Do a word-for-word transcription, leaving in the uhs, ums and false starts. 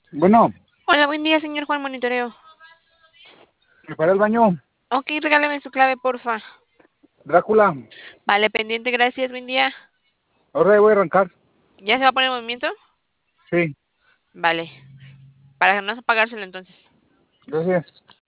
Bueno, Hola, buen día, señor Juan Monitoreo. ¿preparé el baño? Ok, regálame su clave, porfa. Drácula. Vale, pendiente, gracias, buen día. Ahora voy a arrancar. ¿Ya se va a poner en movimiento? Sí, Vale, para no apagárselo entonces. gracias.